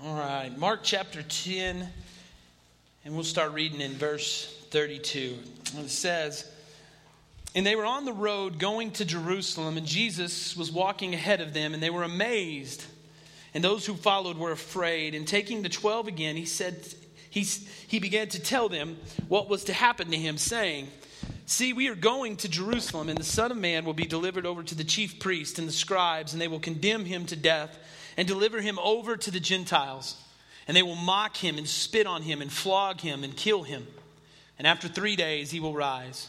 All right, Mark chapter 10, and we'll start reading in verse 32. It says, "And they were on the road going to Jerusalem, and Jesus was walking ahead of them, and they were amazed. And those who followed were afraid. And taking the 12 again, he began to tell them what was to happen to him, saying, 'See, we are going to Jerusalem, and the Son of Man will be delivered over to the chief priests and the scribes, and they will condemn him to death and deliver him over to the Gentiles. And they will mock him and spit on him and flog him and kill him. And after 3 days he will rise.'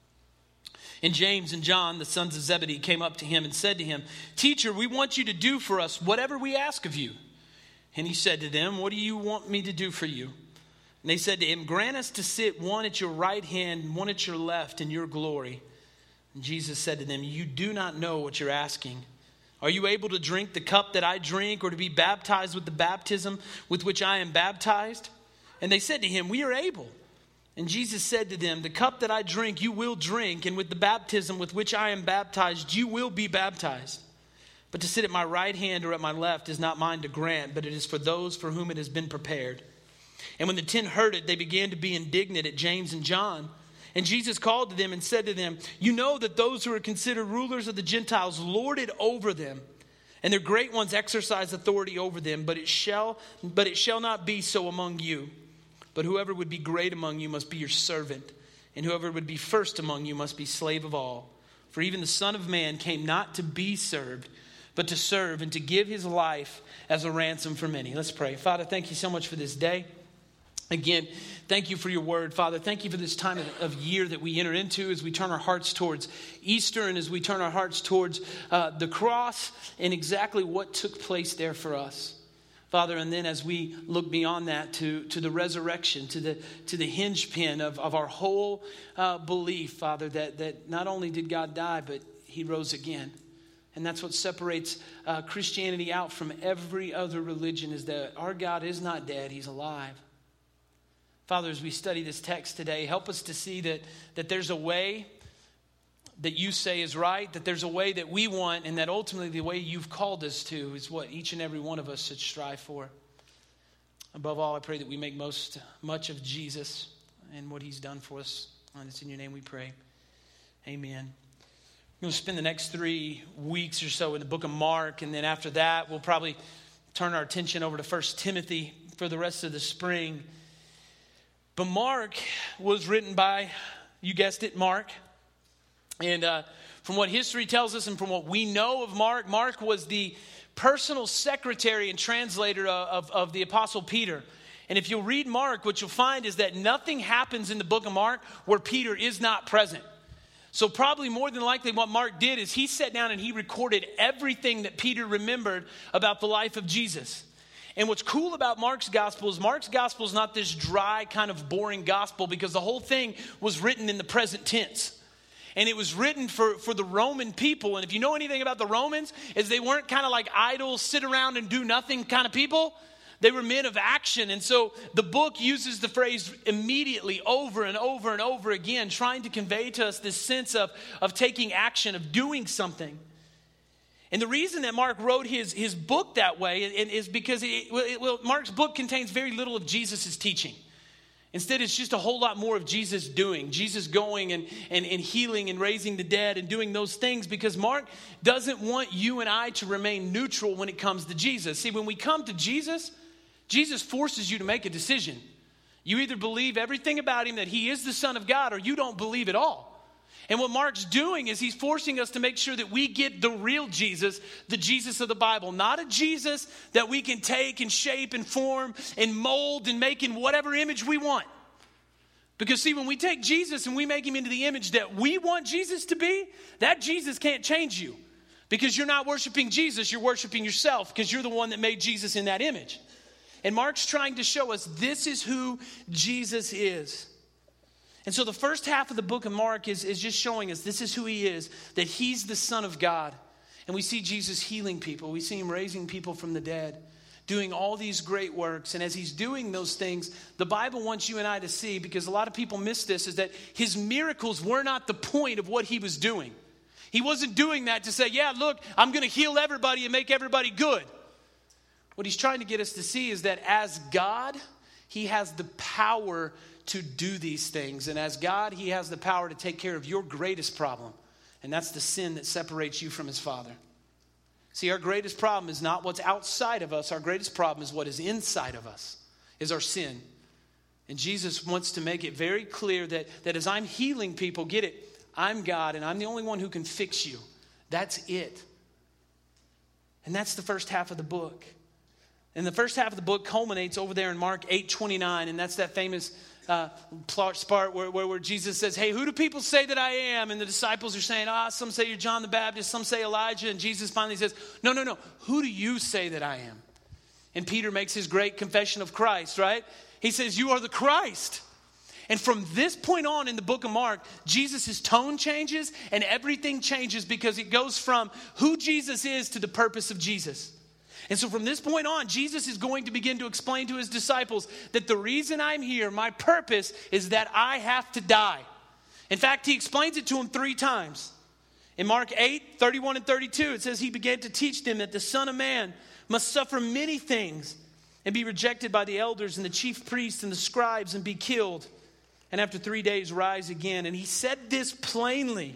And James and John, the sons of Zebedee, came up to him and said to him, 'Teacher, we want you to do for us whatever we ask of you.' And he said to them, 'What do you want me to do for you?' And they said to him, 'Grant us to sit one at your right hand and one at your left in your glory.' And Jesus said to them, 'You do not know what you're asking. Are you able to drink the cup that I drink, or to be baptized with the baptism with which I am baptized?' And they said to him, 'We are able.' And Jesus said to them, 'The cup that I drink you will drink, and with the baptism with which I am baptized you will be baptized. But to sit at my right hand or at my left is not mine to grant, but it is for those for whom it has been prepared.' And when the 10 heard it, they began to be indignant at James and John. And Jesus called to them and said to them, 'You know that those who are considered rulers of the Gentiles lord it over them, and their great ones exercise authority over them. But it shall not be so among you. But whoever would be great among you must be your servant, and whoever would be first among you must be slave of all. For even the Son of Man came not to be served, but to serve and to give his life as a ransom for many.'" Let's pray. Father, thank you so much for this day. Again, thank you for your word. Father, thank you for this time of year that we enter into as we turn our hearts towards Easter and as we turn our hearts towards the cross and exactly what took place there for us. Father, and then as we look beyond that to the resurrection, to the hinge pin of our whole belief, Father, that not only did God die, but he rose again. And that's what separates Christianity out from every other religion, is that our God is not dead, he's alive. Father, as we study this text today, help us to see that there's a way that you say is right, that there's a way that we want, and that ultimately the way you've called us to is what each and every one of us should strive for. Above all, I pray that we make much of Jesus and what he's done for us. And it's in your name we pray. Amen. We're going to spend the next 3 weeks or so in the book of Mark, and then after that, we'll probably turn our attention over to 1 Timothy for the rest of the spring. But Mark was written by, you guessed it, Mark. And from what history tells us and from what we know of Mark, Mark was the personal secretary and translator of the Apostle Peter. And if you'll read Mark, what you'll find is that nothing happens in the book of Mark where Peter is not present. So probably more than likely what Mark did is he sat down and he recorded everything that Peter remembered about the life of Jesus. And what's cool about Mark's gospel is not this dry, kind of boring gospel, because the whole thing was written in the present tense. And it was written for the Roman people. And if you know anything about the Romans, is they weren't kind of like idle, sit around and do nothing kind of people. They were men of action. And so the book uses the phrase immediately over and over and over again, trying to convey to us this sense of taking action, of doing something. And the reason that Mark wrote his book that way is because Mark's book contains very little of Jesus' teaching. Instead, it's just a whole lot more of Jesus doing, Jesus going and healing and raising the dead and doing those things, because Mark doesn't want you and I to remain neutral when it comes to Jesus. See, when we come to Jesus, Jesus forces you to make a decision. You either believe everything about him, that he is the Son of God, or you don't believe at all. And what Mark's doing is he's forcing us to make sure that we get the real Jesus, the Jesus of the Bible. Not a Jesus that we can take and shape and form and mold and make in whatever image we want. Because see, when we take Jesus and we make him into the image that we want Jesus to be, that Jesus can't change you. Because you're not worshiping Jesus, you're worshiping yourself, because you're the one that made Jesus in that image. And Mark's trying to show us this is who Jesus is. And so the first half of the book of Mark is just showing us this is who he is, that he's the Son of God. And we see Jesus healing people. We see him raising people from the dead, doing all these great works. And as he's doing those things, the Bible wants you and I to see, because a lot of people miss this, is that his miracles were not the point of what he was doing. He wasn't doing that to say, yeah, look, I'm going to heal everybody and make everybody good. What he's trying to get us to see is that as God, he has the power to do these things. And as God, he has the power to take care of your greatest problem. And that's the sin that separates you from his Father. See, our greatest problem is not what's outside of us. Our greatest problem is what is inside of us, is our sin. And Jesus wants to make it very clear that as I'm healing people, get it, I'm God and I'm the only one who can fix you. That's it. And that's the first half of the book. And the first half of the book culminates over there in Mark 8:29, and that's that famous part where Jesus says, hey, who do people say that I am? And the disciples are saying, some say you're John the Baptist, some say Elijah. And Jesus finally says, no, who do you say that I am? And Peter makes his great confession of Christ, right? He says, you are the Christ. And from this point on in the book of Mark, Jesus' tone changes and everything changes because it goes from who Jesus is to the purpose of Jesus. And so from this point on, Jesus is going to begin to explain to his disciples that the reason I'm here, my purpose, is that I have to die. In fact, he explains it to them 3 times. In Mark 8:31 and 32, it says he began to teach them that the Son of Man must suffer many things and be rejected by the elders and the chief priests and the scribes and be killed, and after 3 days rise again. And he said this plainly.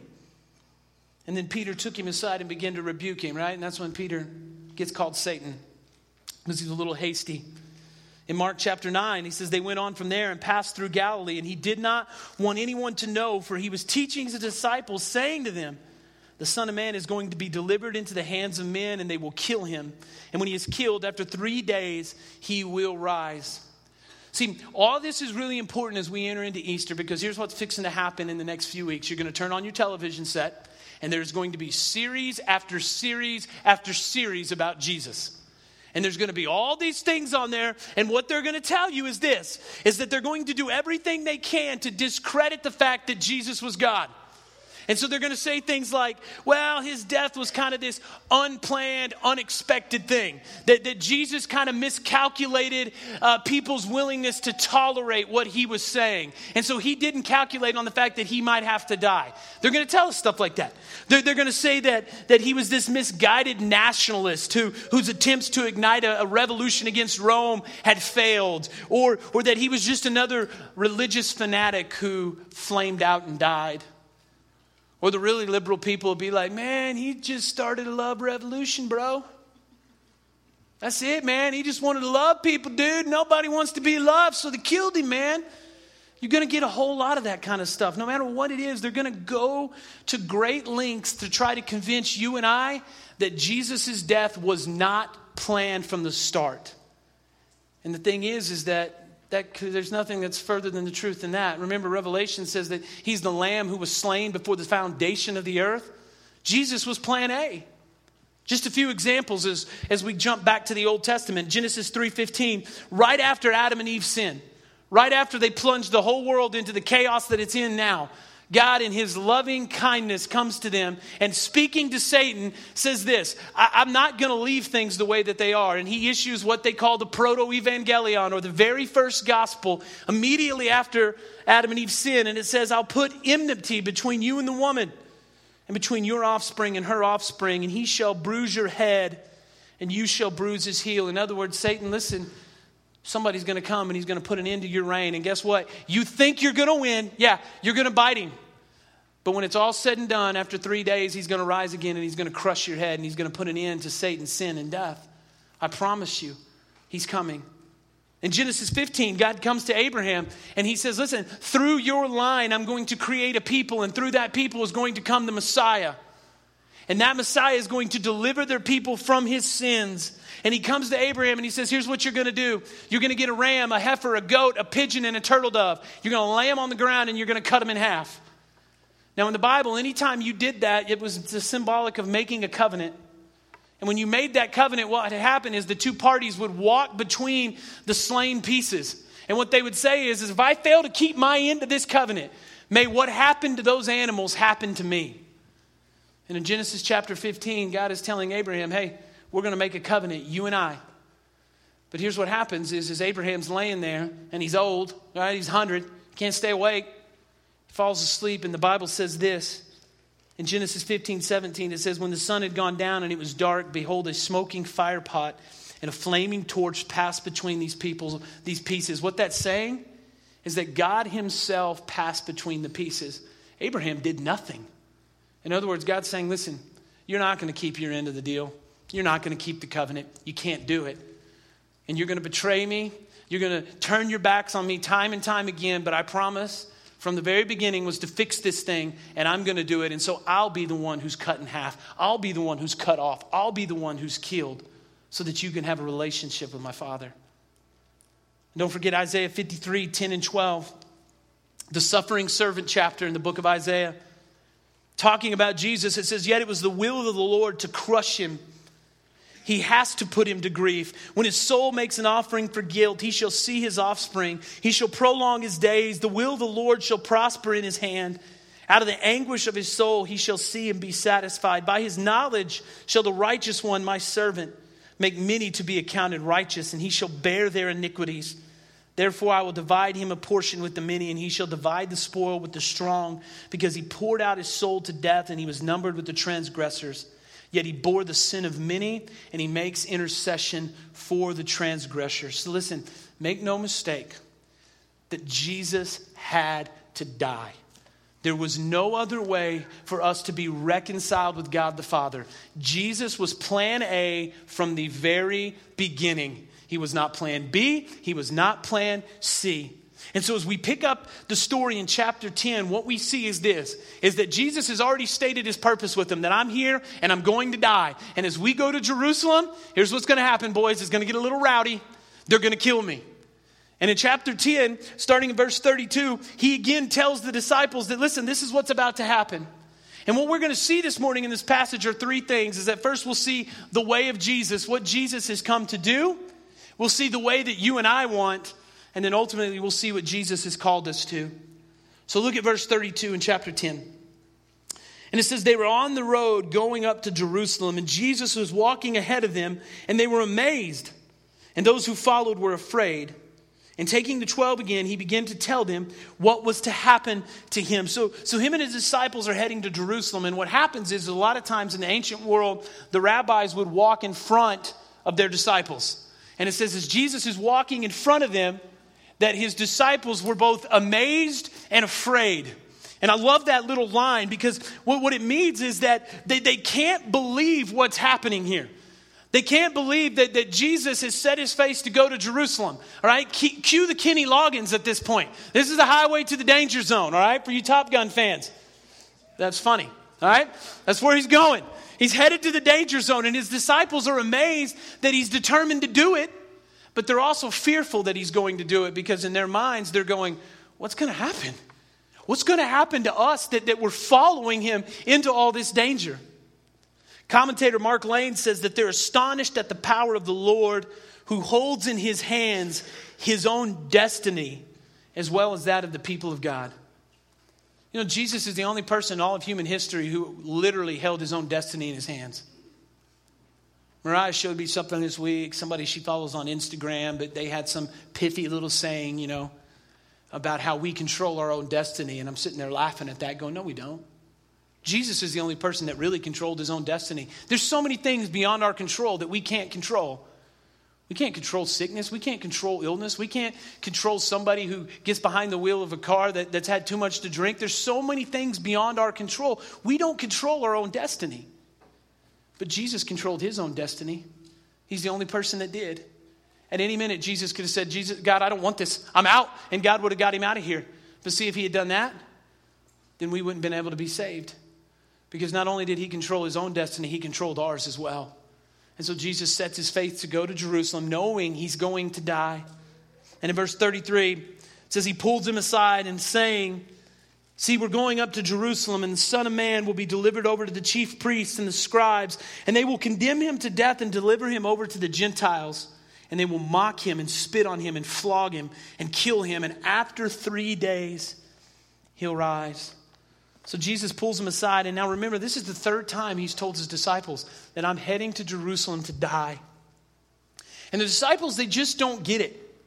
And then Peter took him aside and began to rebuke him, right? And that's when Peter gets called Satan because he's a little hasty. In Mark chapter 9, he says they went on from there and passed through Galilee, and he did not want anyone to know, for he was teaching his disciples, saying to them, the Son of Man is going to be delivered into the hands of men, and they will kill him. And when he is killed, after 3 days, he will rise. See, all this is really important as we enter into Easter, because here's what's fixing to happen in the next few weeks. You're going to turn on your television set, and there's going to be series after series after series about Jesus. And there's going to be all these things on there, and what they're going to tell you is this, is that they're going to do everything they can to discredit the fact that Jesus was God. And so they're going to say things like, well, his death was kind of this unplanned, unexpected thing. That Jesus kind of miscalculated people's willingness to tolerate what he was saying. And so he didn't calculate on the fact that he might have to die. They're going to tell us stuff like that. They're going to say that he was this misguided nationalist whose attempts to ignite a revolution against Rome had failed. Or that he was just another religious fanatic who flamed out and died. Or the really liberal people will be like, man, he just started a love revolution, bro. That's it, man. He just wanted to love people, dude. Nobody wants to be loved, so they killed him, man. You're going to get a whole lot of that kind of stuff. No matter what it is, they're going to go to great lengths to try to convince you and I that Jesus' death was not planned from the start. And the thing is that there's nothing that's further than the truth than that. Remember, Revelation says that he's the Lamb who was slain before the foundation of the earth. Jesus was plan A. Just a few examples as we jump back to the Old Testament. Genesis 3:15, right after Adam and Eve sinned, right after they plunged the whole world into the chaos that it's in now, God in his loving kindness comes to them and speaking to Satan says this, I'm not going to leave things the way that they are. And he issues what they call the proto-evangelion, or the very first gospel, immediately after Adam and Eve sin. And it says, I'll put enmity between you and the woman, and between your offspring and her offspring, and he shall bruise your head, and you shall bruise his heel. In other words, Satan, listen, somebody's going to come and he's going to put an end to your reign. And guess what? You think you're going to win. Yeah, you're going to bite him. But when it's all said and done, after 3 days, he's going to rise again and he's going to crush your head and he's going to put an end to Satan's sin and death. I promise you, he's coming. In Genesis 15, God comes to Abraham and he says, listen, through your line, I'm going to create a people, and through that people is going to come the Messiah. And that Messiah is going to deliver their people from his sins. And he comes to Abraham and he says, here's what you're going to do. You're going to get a ram, a heifer, a goat, a pigeon, and a turtle dove. You're going to lay them on the ground and you're going to cut them in half. Now in the Bible, anytime you did that, it was symbolic of making a covenant. And when you made that covenant, what had happened is the two parties would walk between the slain pieces. And what they would say is if I fail to keep my end of this covenant, may what happened to those animals happen to me. And in Genesis chapter 15, God is telling Abraham, hey, we're going to make a covenant, you and I. But here's what happens is Abraham's laying there and he's old, right? He's 100, can't stay awake. He falls asleep, and the Bible says this. In Genesis 15:17, it says, when the sun had gone down and it was dark, behold, a smoking fire pot and a flaming torch passed between these pieces. What that's saying is that God himself passed between the pieces. Abraham did nothing. In other words, God's saying, listen, you're not going to keep your end of the deal. You're not going to keep the covenant. You can't do it. And you're going to betray me. You're going to turn your backs on me time and time again. But I promise from the very beginning was to fix this thing, and I'm going to do it. And so I'll be the one who's cut in half. I'll be the one who's cut off. I'll be the one who's killed so that you can have a relationship with my Father. And don't forget Isaiah 53, 10 and 12. The suffering servant chapter in the book of Isaiah. Talking about Jesus, it says, yet it was the will of the Lord to crush him. He has to put him to grief. When his soul makes an offering for guilt, he shall see his offspring. He shall prolong his days. The will of the Lord shall prosper in his hand. Out of the anguish of his soul, he shall see and be satisfied. By his knowledge shall the righteous one, my servant, make many to be accounted righteous, and he shall bear their iniquities. Therefore, I will divide him a portion with the many, and he shall divide the spoil with the strong, because he poured out his soul to death, and he was numbered with the transgressors. Yet he bore the sin of many, and he makes intercession for the transgressors. So listen, make no mistake that Jesus had to die. There was no other way for us to be reconciled with God the Father. Jesus was plan A from the very beginning. He was not plan B. He was not plan C. And so as we pick up the story in chapter 10, what we see is this, is that Jesus has already stated his purpose with them, that I'm here and I'm going to die. And as we go to Jerusalem, here's what's going to happen, boys. It's going to get a little rowdy. They're going to kill me. And in chapter 10, starting in verse 32, he again tells the disciples that, listen, this is what's about to happen. And what we're going to see this morning in this passage are three things. Is that first we'll see the way of Jesus, what Jesus has come to do. We'll see the way that you and I want. And then ultimately we'll see what Jesus has called us to. So look at verse 32 in chapter 10. And it says, they were on the road going up to Jerusalem, and Jesus was walking ahead of them, and they were amazed. And those who followed were afraid. And taking the 12 again, he began to tell them what was to happen to him. So him and his disciples are heading to Jerusalem. And what happens is a lot of times in the ancient world, the rabbis would walk in front of their disciples. And it says as Jesus is walking in front of them, that his disciples were both amazed and afraid. And I love that little line because what it means is that they can't believe what's happening here. They can't believe that Jesus has set his face to go to Jerusalem. All right, cue the Kenny Loggins at this point. This is the highway to the danger zone, all right, for you Top Gun fans. That's funny, all right? That's where he's going. He's headed to the danger zone, and his disciples are amazed that he's determined to do it. But they're also fearful that he's going to do it because in their minds, they're going, what's going to happen? What's going to happen to us that we're following him into all this danger? Commentator Mark Lane says that they're astonished at the power of the Lord who holds in his hands his own destiny as well as that of the people of God. You know, Jesus is the only person in all of human history who literally held his own destiny in his hands. Mariah showed me something this week. Somebody she follows on Instagram, but they had some pithy little saying, you know, about how we control our own destiny. And I'm sitting there laughing at that going, no, we don't. Jesus is the only person that really controlled his own destiny. There's so many things beyond our control that we can't control. We can't control sickness. We can't control illness. We can't control somebody who gets behind the wheel of a car that's had too much to drink. There's so many things beyond our control. We don't control our own destiny. But Jesus controlled his own destiny. He's the only person that did. At any minute, Jesus could have said, Jesus, God, I don't want this. I'm out. And God would have got him out of here. But see, if he had done that, then we wouldn't have been able to be saved. Because not only did he control his own destiny, he controlled ours as well. And so Jesus sets his faith to go to Jerusalem, knowing he's going to die. And in verse 33, it says he pulls him aside and saying, see, we're going up to Jerusalem, and the Son of Man will be delivered over to the chief priests and the scribes, and they will condemn him to death and deliver him over to the Gentiles. And they will mock him and spit on him and flog him and kill him. And after 3 days, he'll rise. So Jesus pulls him aside. And now remember, this is the third time he's told his disciples that I'm heading to Jerusalem to die. And the disciples, they just don't get it.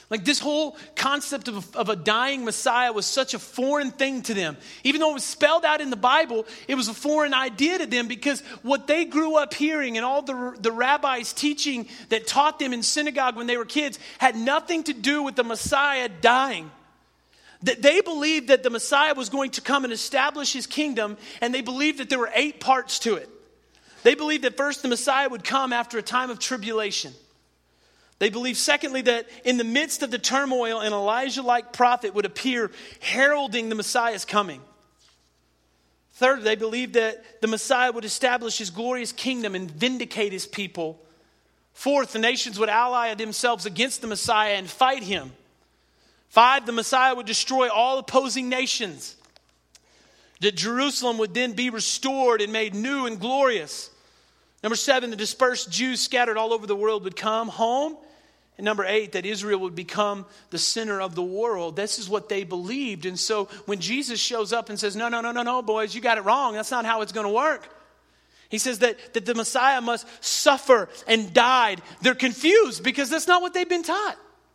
Like this whole concept of a dying Messiah was such a foreign thing to them. Even though it was spelled out in the Bible, it was a foreign idea to them because what they grew up hearing and all the rabbis teaching that taught them in synagogue when they were kids had nothing to do with the Messiah dying. That they believed that the Messiah was going to come and establish his kingdom, and they believed that there were 8 parts to it. They believed that first the Messiah would come after a time of tribulation. They believed, secondly, that in the midst of the turmoil, an Elijah-like prophet would appear heralding the Messiah's coming. Third, they believed that the Messiah would establish his glorious kingdom and vindicate his people. Fourth, the nations would ally themselves against the Messiah and fight him. 5, the Messiah would destroy all opposing nations. That Jerusalem would then be restored and made new and glorious. Number 7, the dispersed Jews scattered all over the world would come home. And number 8, that Israel would become the center of the world. This is what they believed. And so when Jesus shows up and says, no, boys, you got it wrong. That's not how it's going to work. He says that the Messiah must suffer and die. They're confused because that's not what they've been taught.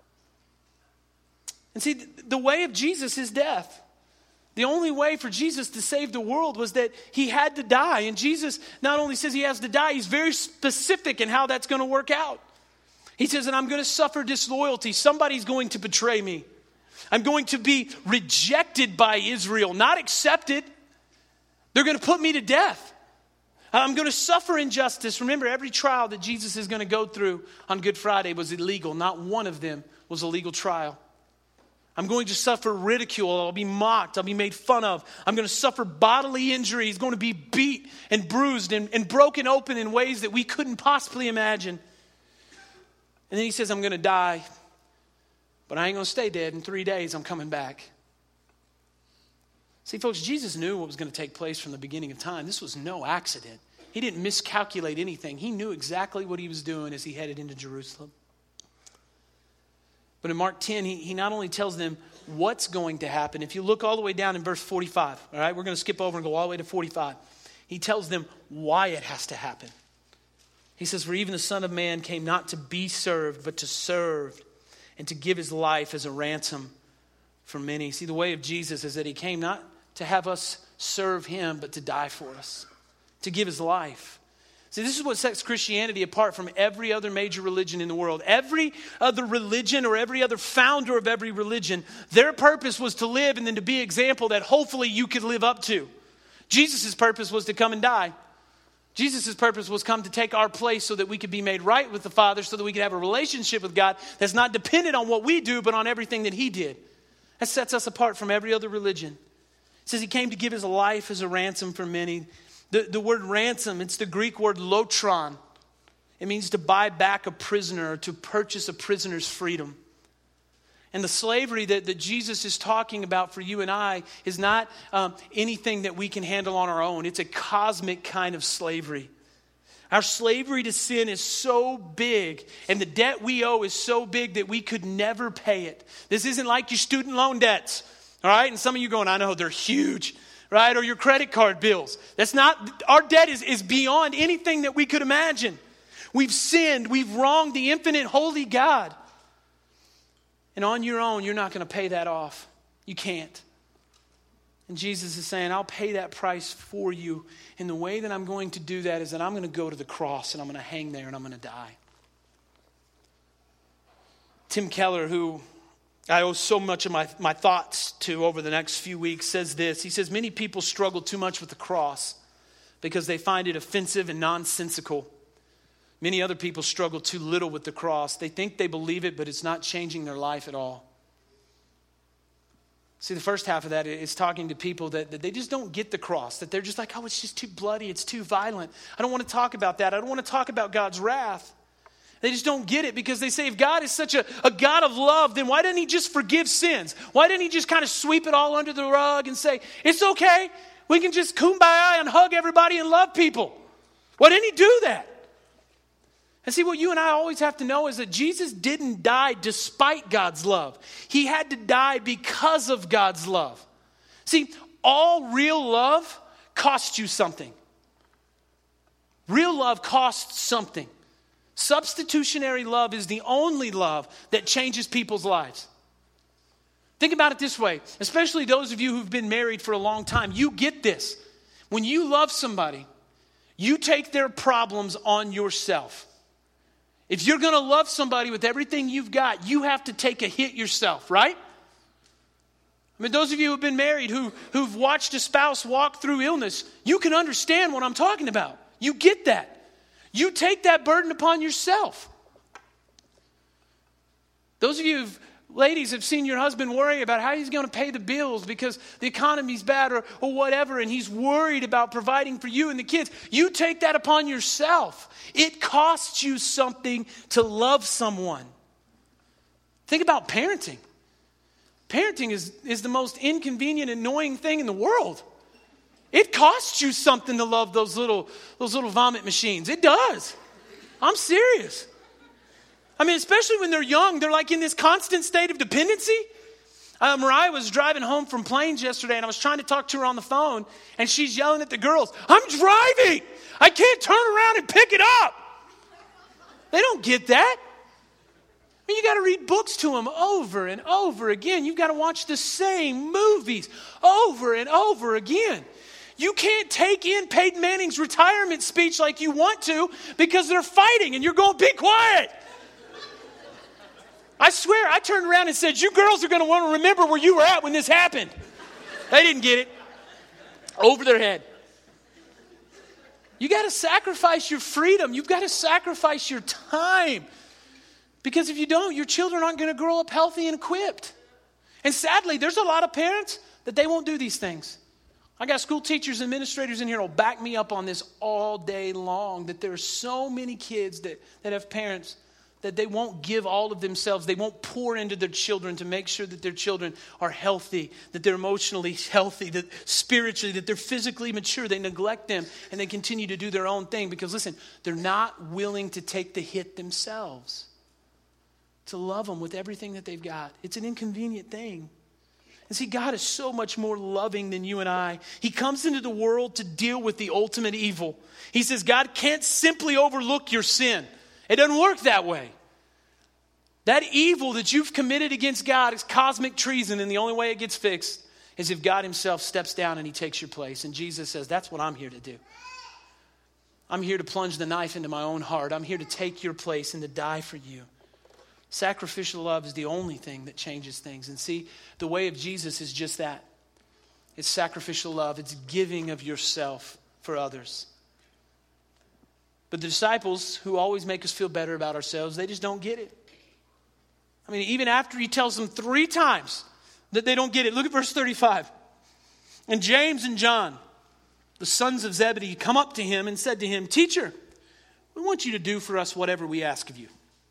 And see, the way of Jesus is death. The only way for Jesus to save the world was that he had to die. And Jesus not only says he has to die, he's very specific in how that's going to work out. He says that I'm going to suffer disloyalty. Somebody's going to betray me. I'm going to be rejected by Israel, not accepted. They're going to put me to death. I'm going to suffer injustice. Remember, every trial that Jesus is going to go through on Good Friday was illegal. Not one of them was a legal trial. I'm going to suffer ridicule. I'll be mocked. I'll be made fun of. I'm going to suffer bodily injury. He's going to be beat and bruised and broken open in ways that we couldn't possibly imagine. And then he says, I'm going to die, but I ain't going to stay dead. In 3 days, I'm coming back. See, folks, Jesus knew what was going to take place from the beginning of time. This was no accident. He didn't miscalculate anything. He knew exactly what he was doing as he headed into Jerusalem. But in Mark 10, he not only tells them what's going to happen. If you look all the way down in verse 45, all right, we're going to skip over and go all the way to 45. He tells them why it has to happen. He says, for even the Son of Man came not to be served, but to serve and to give his life as a ransom for many. See, the way of Jesus is that he came not to have us serve him, but to die for us, to give his life. See, this is what sets Christianity apart from every other major religion in the world. Every other religion or every other founder of every religion, their purpose was to live and then to be an example that hopefully you could live up to. Jesus' purpose was to come and die. Jesus' purpose was come to take our place so that we could be made right with the Father, so that we could have a relationship with God that's not dependent on what we do, but on everything that he did. That sets us apart from every other religion. It says he came to give his life as a ransom for many. The word ransom, it's the Greek word lotron. It means to buy back a prisoner or to purchase a prisoner's freedom. And the slavery that Jesus is talking about for you and I is not anything that we can handle on our own. It's a cosmic kind of slavery. Our slavery to sin is so big, and the debt we owe is so big that we could never pay it. This isn't like your student loan debts, all right? And some of you going, I know, they're huge, right? Or your credit card bills. That's not, our debt is beyond anything that we could imagine. We've sinned. We've wronged the infinite, holy God. And on your own, you're not going to pay that off. You can't. And Jesus is saying, I'll pay that price for you. And the way that I'm going to do that is that I'm going to go to the cross and I'm going to hang there and I'm going to die. Tim Keller, who I owe so much of my thoughts to over the next few weeks, says this. He says, many people struggle too much with the cross because they find it offensive and nonsensical. Many other people struggle too little with the cross. They think they believe it, but it's not changing their life at all. See, the first half of that is talking to people that they just don't get the cross, that they're just like, oh, it's just too bloody, it's too violent. I don't want to talk about that. I don't want to talk about God's wrath. They just don't get it because they say, if God is such a God of love, then why didn't he just forgive sins? Why didn't he just kind of sweep it all under the rug and say, it's okay, we can just kumbaya and hug everybody and love people? Why didn't he do that? And see, what you and I always have to know is that Jesus didn't die despite God's love. He had to die because of God's love. See, all real love costs you something. Real love costs something. Substitutionary love is the only love that changes people's lives. Think about it this way, especially those of you who've been married for a long time. You get this. When you love somebody, you take their problems on yourself. If you're going to love somebody with everything you've got, you have to take a hit yourself, right? I mean, those of you who've been married, who've watched a spouse walk through illness, you can understand what I'm talking about. You get that. You take that burden upon yourself. Those of you ladies have seen your husband worry about how he's going to pay the bills because the economy's bad or whatever, and he's worried about providing for you and the kids. You take that upon yourself. It costs you something to love someone. Think about parenting. Parenting is the most inconvenient, annoying thing in the world. It costs you something to love those little vomit machines. It does. I'm serious. I mean, especially when they're young, they're like in this constant state of dependency. Mariah was driving home from Plains yesterday, and I was trying to talk to her on the phone, and she's yelling at the girls, "I'm driving! I can't turn around and pick it up!" They don't get that. I mean, you got to read books to them over and over again. You've got to watch the same movies over and over again. You can't take in Peyton Manning's retirement speech like you want to because they're fighting and you're going, "Be quiet." I swear, I turned around and said, "You girls are going to want to remember where you were at when this happened." They didn't get it. Over their head. You got to sacrifice your freedom. You've got to sacrifice your time. Because if you don't, your children aren't going to grow up healthy and equipped. And sadly, there's a lot of parents that they won't do these things. I got school teachers and administrators in here who will back me up on this all day long, that there are so many kids that have parents that they won't give all of themselves. They won't pour into their children to make sure that their children are healthy, that they're emotionally healthy, that spiritually, that they're physically mature. They neglect them and they continue to do their own thing because, listen, they're not willing to take the hit themselves, to love them with everything that they've got. It's an inconvenient thing. And see, God is so much more loving than you and I. He comes into the world to deal with the ultimate evil. He says God can't simply overlook your sin. It doesn't work that way. That evil that you've committed against God is cosmic treason, and the only way it gets fixed is if God himself steps down and he takes your place. And Jesus says, that's what I'm here to do. I'm here to plunge the knife into my own heart. I'm here to take your place and to die for you. Sacrificial love is the only thing that changes things. And see, the way of Jesus is just that. It's sacrificial love. It's giving of yourself for others. But the disciples, who always make us feel better about ourselves, they just don't get it. I mean, even after he tells them 3 times that they don't get it. Look at verse 35. And James and John, the sons of Zebedee, come up to him and said to him, "Teacher, we want you to do for us whatever we ask of you."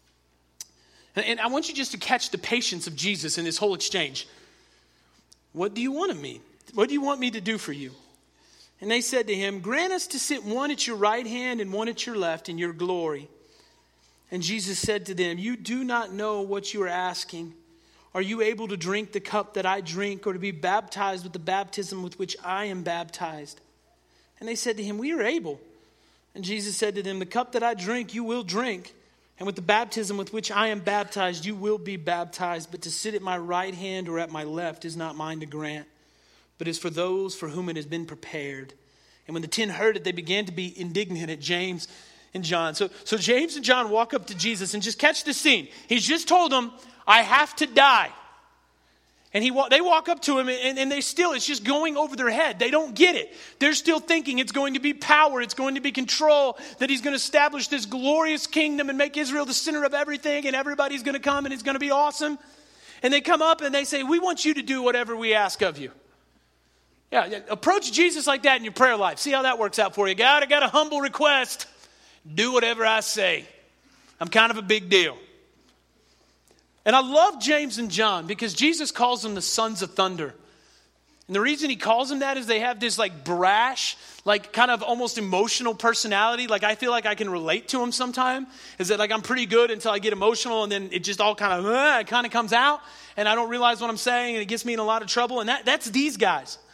And I want you just to catch the patience of Jesus in this whole exchange. "What do you want of me? What do you want me to do for you?" And they said to him, "Grant us to sit one at your right hand and one at your left in your glory." And Jesus said to them, "You do not know what you are asking. Are you able to drink the cup that I drink, or to be baptized with the baptism with which I am baptized?" And they said to him, "We are able." And Jesus said to them, "The cup that I drink, you will drink. And with the baptism with which I am baptized, you will be baptized. But to sit at my right hand or at my left is not mine to grant, but is for those for whom it has been prepared." And when the 10 heard it, they began to be indignant at James and John. So James and John walk up to Jesus, and just catch the scene. He's just told them, "I have to die." And they walk up to him, and it's just going over their head. They don't get it. They're still thinking it's going to be power, it's going to be control, that he's going to establish this glorious kingdom and make Israel the center of everything, and everybody's going to come, and it's going to be awesome. And they come up and they say, "We want you to do whatever we ask of you." Yeah, approach Jesus like that in your prayer life. See how that works out for you. "God, I got a humble request. Do whatever I say. I'm kind of a big deal." And I love James and John because Jesus calls them the sons of thunder. And the reason he calls them that is they have this like brash, like kind of almost emotional personality. Like I feel like I can relate to them sometime. Is that like I'm pretty good until I get emotional, and then it just all kind of comes out, and I don't realize what I'm saying, and it gets me in a lot of trouble. And that's these guys.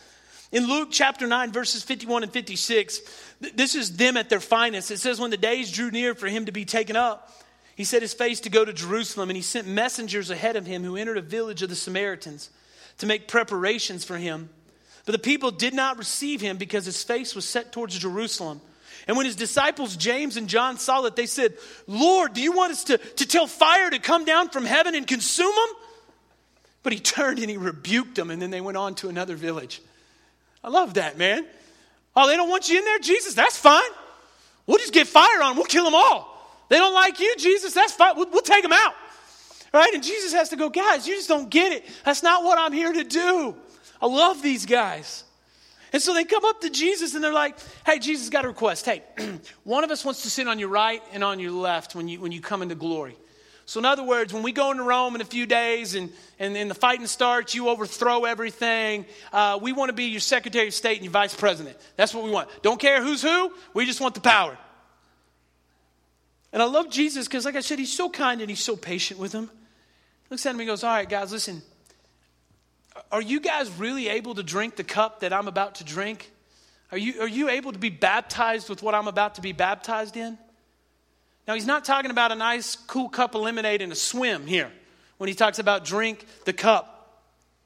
In Luke chapter 9, verses 51 and 56, this is them at their finest. It says, when the days drew near for him to be taken up, he set his face to go to Jerusalem, and he sent messengers ahead of him who entered a village of the Samaritans to make preparations for him. But the people did not receive him because his face was set towards Jerusalem. And when his disciples James and John saw it, they said, Lord, do you want us to tell fire to come down from heaven and consume them? But he turned and he rebuked them, and then they went on to another village. I love that, man. Oh, they don't want you in there, Jesus? That's fine. We'll just get fire on them. We'll kill them all. They don't like you, Jesus? That's fine. We'll take them out. Right? And Jesus has to go, guys, you just don't get it. That's not what I'm here to do. I love these guys. And so they come up to Jesus and they're like, hey, Jesus, got a request. Hey, one of us wants to sit on your right and on your left when you come into glory. So in other words, when we go into Rome in a few days and the fighting starts, you overthrow everything. We want to be your Secretary of State and your Vice President. That's what we want. Don't care who's who. We just want the power. And I love Jesus because, like I said, he's so kind and he's so patient with them. He looks at him and he goes, all right, guys, listen. Are you guys really able to drink the cup that I'm about to drink? Are you able to be baptized with what I'm about to be baptized in? Now, he's not talking about a nice, cool cup of lemonade and a swim here when he talks about drink the cup.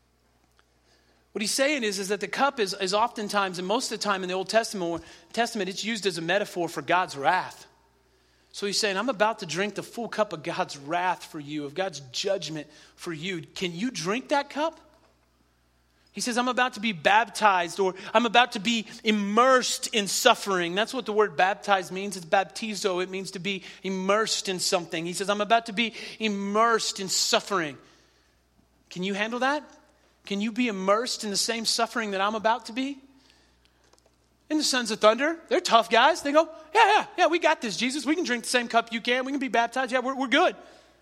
What he's saying is that the cup is oftentimes, and most of the time in the Old Testament, it's used as a metaphor for God's wrath. So he's saying, I'm about to drink the full cup of God's wrath for you, of God's judgment for you. Can you drink that cup? He says, I'm about to be baptized, or I'm about to be immersed in suffering. That's what the word baptized means. It's baptizo. It means to be immersed in something. He says, I'm about to be immersed in suffering. Can you handle that? Can you be immersed in the same suffering that I'm about to be? And the Sons of Thunder, they're tough guys. They go, yeah, we got this, Jesus. We can drink the same cup you can. We can be baptized. Yeah, we're good.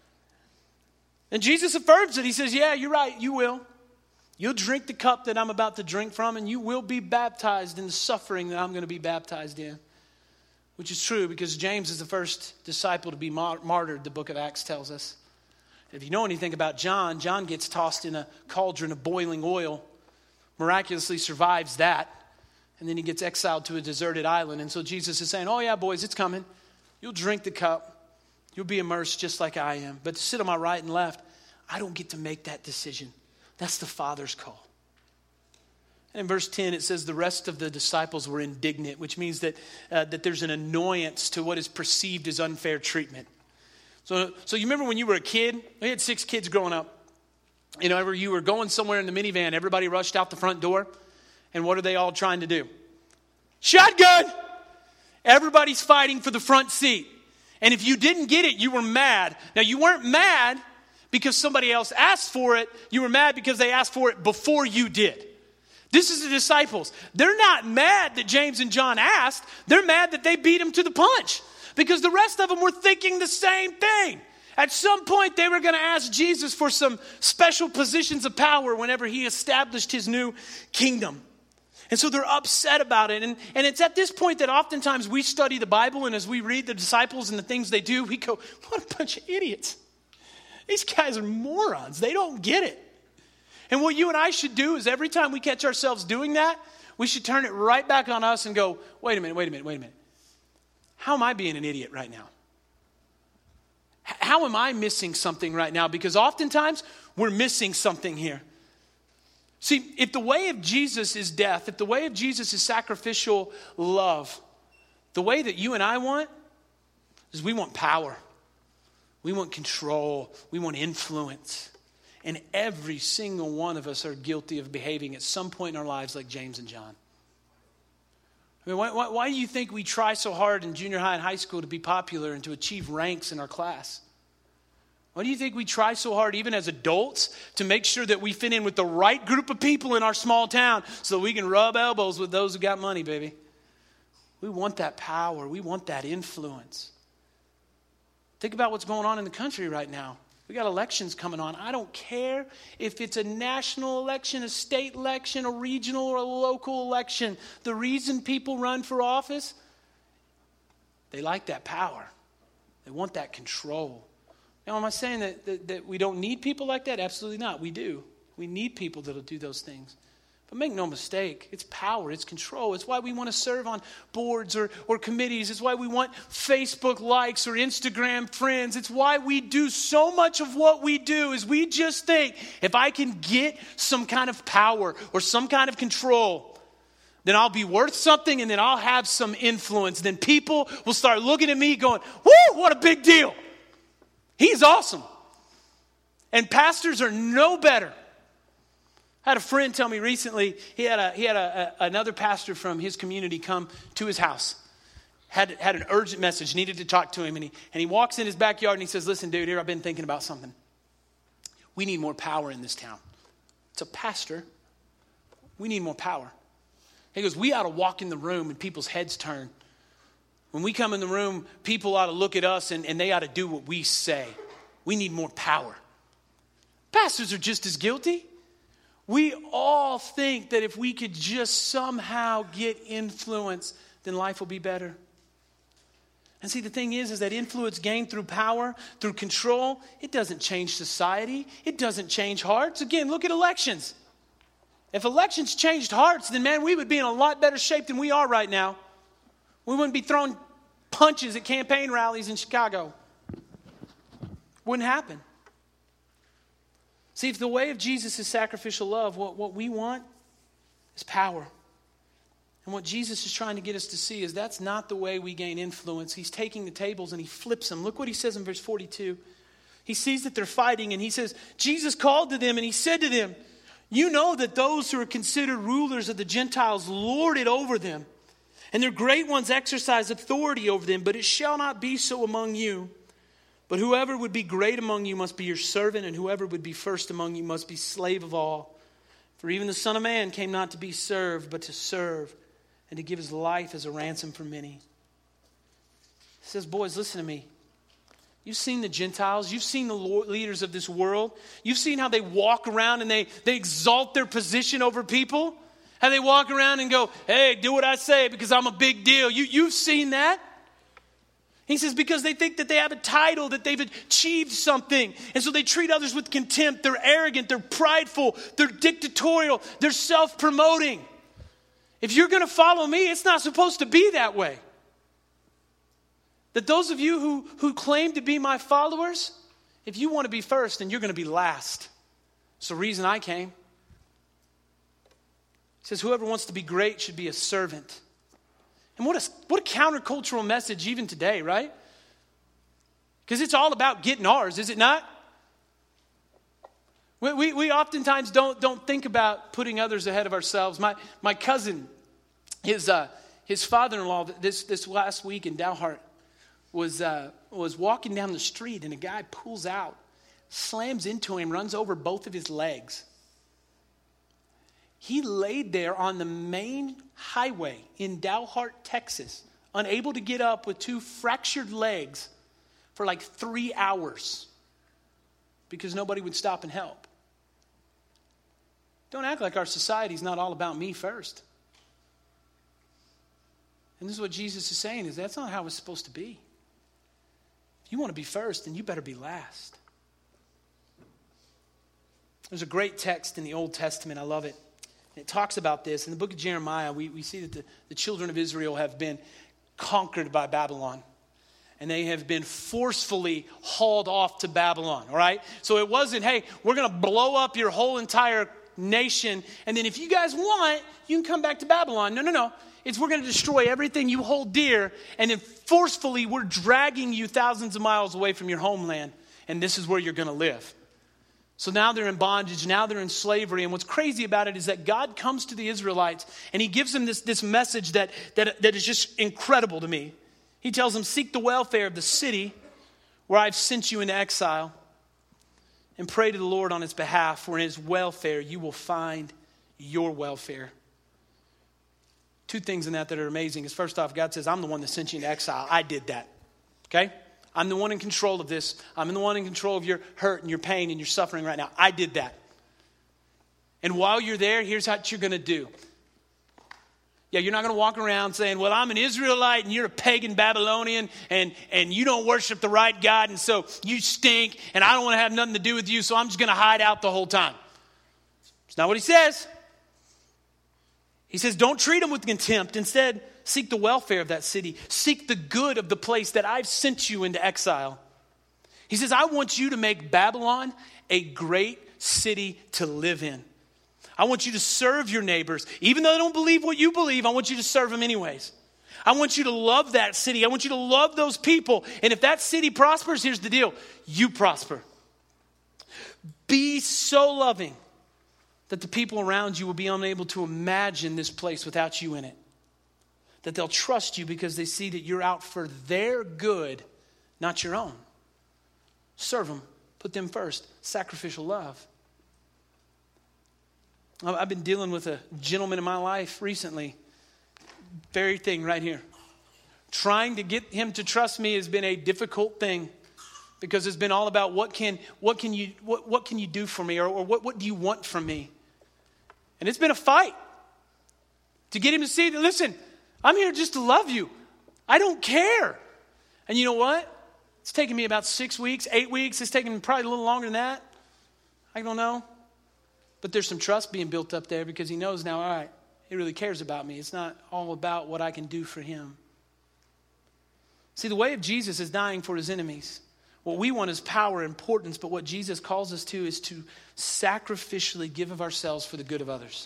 And Jesus affirms it. He says, yeah, you're right. You will. You'll drink the cup that I'm about to drink from, and you will be baptized in the suffering that I'm going to be baptized in. Which is true because James is the first disciple to be martyred, the book of Acts tells us. If you know anything about John, John gets tossed in a cauldron of boiling oil, miraculously survives that, and then he gets exiled to a deserted island. And so Jesus is saying, oh yeah, boys, it's coming. You'll drink the cup. You'll be immersed just like I am. But to sit on my right and left, I don't get to make that decision. That's the Father's call. And in verse 10, it says the rest of the disciples were indignant, which means that there's an annoyance to what is perceived as unfair treatment. So you remember when you were a kid? We had 6 kids growing up. You know, whenever you were going somewhere in the minivan, everybody rushed out the front door. And what are they all trying to do? Shotgun! Everybody's fighting for the front seat. And if you didn't get it, you were mad. Now, you weren't mad because somebody else asked for it. You were mad because they asked for it before you did. This is the disciples. They're not mad that James and John asked. They're mad that they beat them to the punch because the rest of them were thinking the same thing. At some point, they were going to ask Jesus for some special positions of power whenever he established his new kingdom. And so they're upset about it. And it's at this point that oftentimes we study the Bible, and as we read the disciples and the things they do, we go, what a bunch of idiots. These guys are morons. They don't get it. And what you and I should do is every time we catch ourselves doing that, we should turn it right back on us and go, wait a minute. How am I being an idiot right now? How am I missing something right now? Because oftentimes we're missing something here. See, if the way of Jesus is death, if the way of Jesus is sacrificial love, the way that you and I want is we want power. We want control. We want influence. And every single one of us are guilty of behaving at some point in our lives like James and John. I mean, why do you think we try so hard in junior high and high school to be popular and to achieve ranks in our class? Why do you think we try so hard, even as adults, to make sure that we fit in with the right group of people in our small town so we can rub elbows with those who got money, baby? We want that power. We want that influence. Think about what's going on in the country right now. We got elections coming on. I don't care if it's a national election, a state election, a regional or a local election. The reason people run for office, they like that power. They want that control. Now, am I saying that we don't need people like that? Absolutely not. We do. We need people that will do those things. But make no mistake, it's power, it's control. It's why we want to serve on boards or committees. It's why we want Facebook likes or Instagram friends. It's why we do so much of what we do is we just think, if I can get some kind of power or some kind of control, then I'll be worth something and then I'll have some influence. Then people will start looking at me going, woo, what a big deal. He's awesome. And pastors are no better. I had a friend tell me recently, he had another pastor from his community come to his house. Had an urgent message, needed to talk to him. And he walks in his backyard and he says, listen, dude, here I've been thinking about something. We need more power in this town. It's a pastor. We need more power. He goes, we ought to walk in the room and people's heads turn. When we come in the room, people ought to look at us and they ought to do what we say. We need more power. Pastors are just as guilty. We all think that if we could just somehow get influence, then life will be better. And see, the thing is that influence gained through power, through control, it doesn't change society. It doesn't change hearts. Again, look at elections. If elections changed hearts, then man, we would be in a lot better shape than we are right now. We wouldn't be throwing punches at campaign rallies in Chicago. Wouldn't happen. See, if the way of Jesus is sacrificial love, what we want is power. And what Jesus is trying to get us to see is that's not the way we gain influence. He's taking the tables and he flips them. Look what he says in verse 42. He sees that they're fighting and he says, Jesus called to them and he said to them, you know that those who are considered rulers of the Gentiles lord it over them, and their great ones exercise authority over them, but it shall not be so among you. But whoever would be great among you must be your servant, and whoever would be first among you must be slave of all. For even the Son of Man came not to be served, but to serve, and to give his life as a ransom for many. He says, boys, listen to me. You've seen the Gentiles. You've seen the leaders of this world. You've seen how they walk around and they exalt their position over people. How they walk around and go, hey, do what I say because I'm a big deal. You've seen that. He says because they think that they have a title, that they've achieved something. And so they treat others with contempt. They're arrogant. They're prideful. They're dictatorial. They're self-promoting. If you're going to follow me, it's not supposed to be that way. That those of you who claim to be my followers, if you want to be first, then you're going to be last. It's the reason I came. He says whoever wants to be great should be a servant. And what a countercultural message even today, right? Because it's all about getting ours, is it not? We oftentimes don't think about putting others ahead of ourselves. My cousin, his father-in-law, this last week in Dalhart was walking down the street and a guy pulls out, slams into him, runs over both of his legs. He laid there on the main highway in Dalhart, Texas, unable to get up with two fractured legs for like 3 hours because nobody would stop and help. Don't act like our society is not all about me first. And this is what Jesus is saying, is that's not how it's supposed to be. If you want to be first, then you better be last. There's a great text in the Old Testament. I love it. It talks about this. In the book of Jeremiah, we see that the children of Israel have been conquered by Babylon. And they have been forcefully hauled off to Babylon, all right? So it wasn't, hey, we're going to blow up your whole entire nation, and then if you guys want, you can come back to Babylon. No. It's we're going to destroy everything you hold dear, and then forcefully we're dragging you thousands of miles away from your homeland, and this is where you're going to live. So now they're in bondage, now they're in slavery, and what's crazy about it is that God comes to the Israelites, and he gives them this message that is just incredible to me. He tells them, seek the welfare of the city where I've sent you into exile, and pray to the Lord on his behalf, for in his welfare you will find your welfare. Two things in that are amazing is, first off, God says, I'm the one that sent you into exile. I did that, okay? I'm the one in control of this. I'm the one in control of your hurt and your pain and your suffering right now. I did that. And while you're there, here's what you're going to do. Yeah, you're not going to walk around saying, well, I'm an Israelite and you're a pagan Babylonian and you don't worship the right God and so you stink and I don't want to have nothing to do with you, so I'm just going to hide out the whole time. It's not what he says. He says, don't treat them with contempt. Instead, seek the welfare of that city. Seek the good of the place that I've sent you into exile. He says, I want you to make Babylon a great city to live in. I want you to serve your neighbors. Even though they don't believe what you believe, I want you to serve them anyways. I want you to love that city. I want you to love those people. And if that city prospers, here's the deal. You prosper. Be so loving that the people around you will be unable to imagine this place without you in it. That they'll trust you because they see that you're out for their good, not your own. Serve them. Put them first. Sacrificial love. I've been dealing with a gentleman in my life recently. Very thing right here. Trying to get him to trust me has been a difficult thing. Because it's been all about what can you do for me, or what do you want from me? And it's been a fight to get him to see that, listen, I'm here just to love you. I don't care. And you know what? It's taken me about 6 weeks, 8 weeks. It's taken me probably a little longer than that. I don't know. But there's some trust being built up there because he knows now, all right, he really cares about me. It's not all about what I can do for him. See, the way of Jesus is dying for his enemies. What we want is power and importance, but what Jesus calls us to is to sacrificially give of ourselves for the good of others.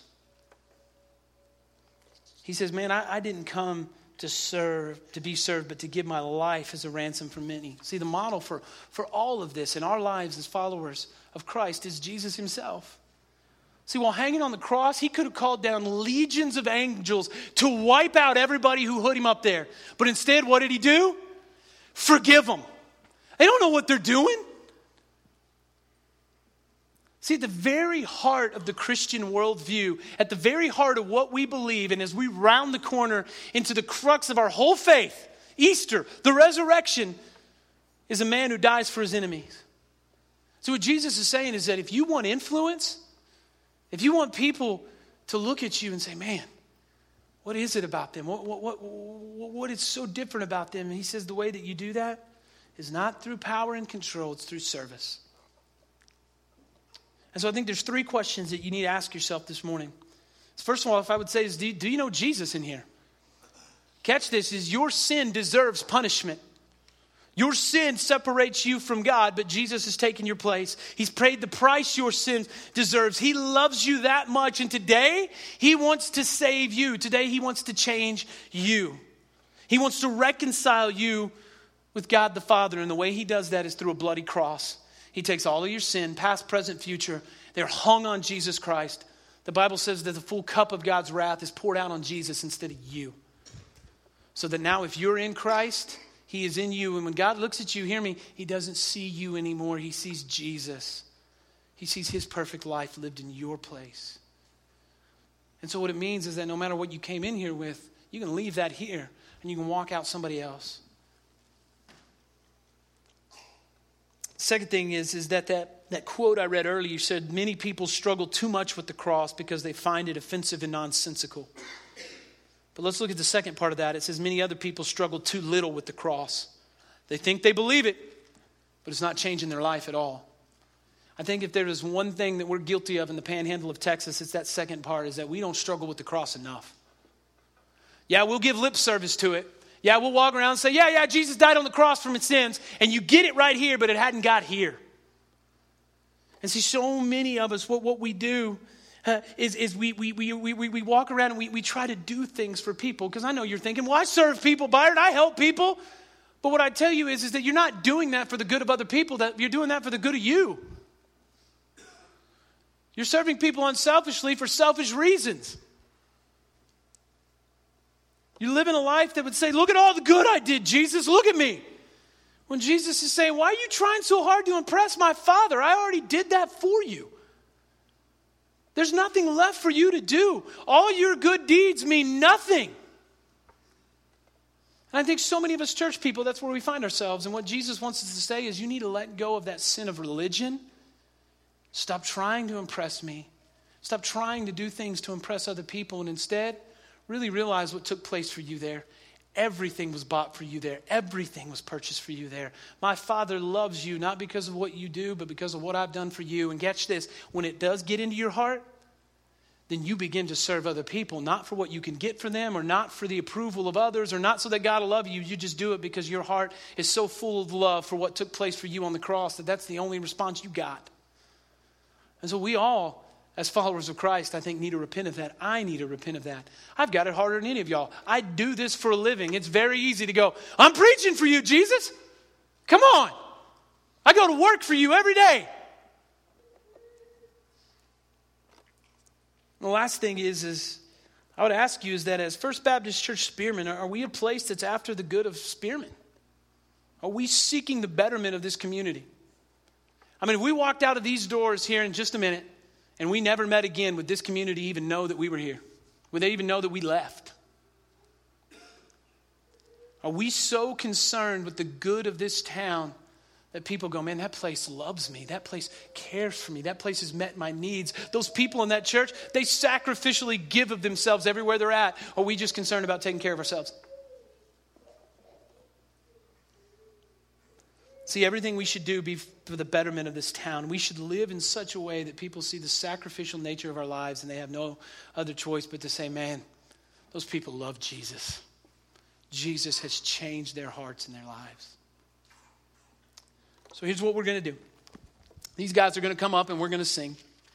He says, man, I didn't come to be served, but to give my life as a ransom for many. See, the model for all of this in our lives as followers of Christ is Jesus himself. See, while hanging on the cross, he could have called down legions of angels to wipe out everybody who put him up there. But instead, what did he do? Forgive them. They don't know what they're doing. See, at the very heart of the Christian worldview, at the very heart of what we believe, and as we round the corner into the crux of our whole faith, Easter, the resurrection, is a man who dies for his enemies. So what Jesus is saying is that if you want influence, if you want people to look at you and say, man, what is it about them? What is so different about them? And he says the way that you do that is not through power and control, it's through service. And so I think there's 3 questions that you need to ask yourself this morning. First of all, if I would say is, do you know Jesus in here? Catch this, is your sin deserves punishment. Your sin separates you from God, but Jesus has taken your place. He's paid the price your sin deserves. He loves you that much, and today he wants to save you. Today he wants to change you. He wants to reconcile you with God the Father, and the way he does that is through a bloody cross. He takes all of your sin, past, present, future. They're hung on Jesus Christ. The Bible says that the full cup of God's wrath is poured out on Jesus instead of you. So that now if you're in Christ, he is in you. And when God looks at you, hear me, he doesn't see you anymore. He sees Jesus. He sees his perfect life lived in your place. And so what it means is that no matter what you came in here with, you can leave that here and you can walk out somebody else. Second thing is that quote I read earlier said, many people struggle too much with the cross because they find it offensive and nonsensical. But let's look at the second part of that. It says many other people struggle too little with the cross. They think they believe it, but it's not changing their life at all. I think if there is one thing that we're guilty of in the panhandle of Texas, it's that second part, is that we don't struggle with the cross enough. Yeah, we'll give lip service to it. Yeah, we'll walk around and say, yeah, Jesus died on the cross for his sins. And you get it right here, but it hadn't got here. And see, so many of us, what we do is we walk around and we try to do things for people. Because I know you're thinking, well, I serve people, Byron. I help people. But what I tell you is that you're not doing that for the good of other people. That you're doing that for the good of you. You're serving people unselfishly for selfish reasons. You're living a life that would say, look at all the good I did, Jesus. Look at me. When Jesus is saying, why are you trying so hard to impress my Father? I already did that for you. There's nothing left for you to do. All your good deeds mean nothing. And I think so many of us church people, that's where we find ourselves. And what Jesus wants us to say is you need to let go of that sin of religion. Stop trying to impress me. Stop trying to do things to impress other people. And instead, really realize what took place for you there. Everything was bought for you there. Everything was purchased for you there. My Father loves you, not because of what you do, but because of what I've done for you. And catch this, when it does get into your heart, then you begin to serve other people, not for what you can get for them or not for the approval of others or not so that God will love you. You just do it because your heart is so full of love for what took place for you on the cross that that's the only response you got. And so we all, as followers of Christ, I think need to repent of that. I need to repent of that. I've got it harder than any of y'all. I do this for a living. It's very easy to go, I'm preaching for you, Jesus. Come on. I go to work for you every day. The last thing is I would ask you is that as First Baptist Church Spearman, are we a place that's after the good of Spearman? Are we seeking the betterment of this community? I mean, if we walked out of these doors here in just a minute and we never met again, would this community even know that we were here? Would they even know that we left? Are we so concerned with the good of this town that people go, man, that place loves me. That place cares for me. That place has met my needs. Those people in that church, they sacrificially give of themselves everywhere they're at. Or are we just concerned about taking care of ourselves? See, everything we should do be for the betterment of this town. We should live in such a way that people see the sacrificial nature of our lives and they have no other choice but to say, man, those people love Jesus. Jesus has changed their hearts and their lives. So here's what we're going to do. These guys are going to come up and we're going to sing.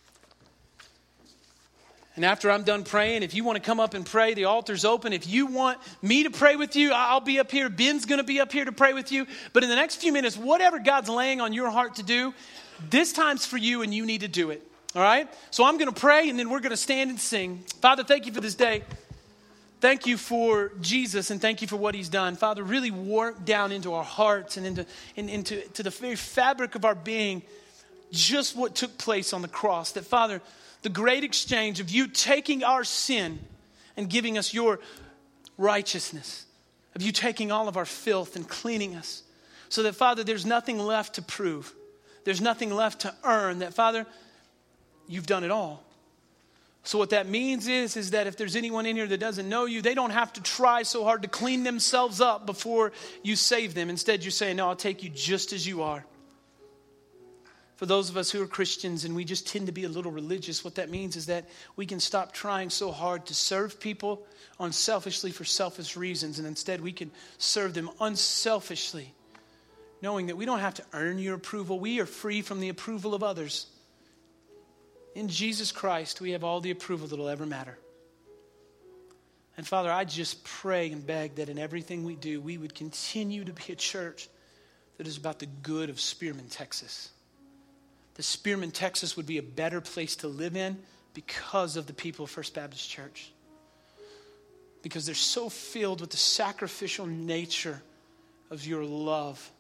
And after I'm done praying, if you want to come up and pray, the altar's open. If you want me to pray with you, I'll be up here. Ben's going to be up here to pray with you. But in the next few minutes, whatever God's laying on your heart to do, this time's for you and you need to do it. All right? So I'm going to pray and then we're going to stand and sing. Father, thank you for this day. Thank you for Jesus and thank you for what he's done. Father, really work down into our hearts and into the very fabric of our being just what took place on the cross. That, Father, the great exchange of you taking our sin and giving us your righteousness, of you taking all of our filth and cleaning us, so that, Father, there's nothing left to prove. There's nothing left to earn. That, Father, you've done it all. So what that means is that if there's anyone in here that doesn't know you, they don't have to try so hard to clean themselves up before you save them. Instead, you're saying, no, I'll take you just as you are. For those of us who are Christians and we just tend to be a little religious, what that means is that we can stop trying so hard to serve people unselfishly for selfish reasons. And instead, we can serve them unselfishly, knowing that we don't have to earn your approval. We are free from the approval of others. In Jesus Christ, we have all the approval that will ever matter. And Father, I just pray and beg that in everything we do, we would continue to be a church that is about the good of Spearman, Texas. The Spearman, Texas would be a better place to live in because of the people of First Baptist Church. Because they're so filled with the sacrificial nature of your love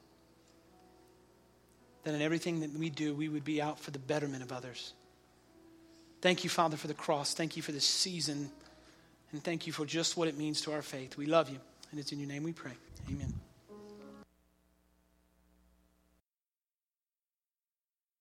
that in everything that we do, we would be out for the betterment of others. Thank you, Father, for the cross. Thank you for this season. And thank you for just what it means to our faith. We love you. And it's in your name we pray. Amen.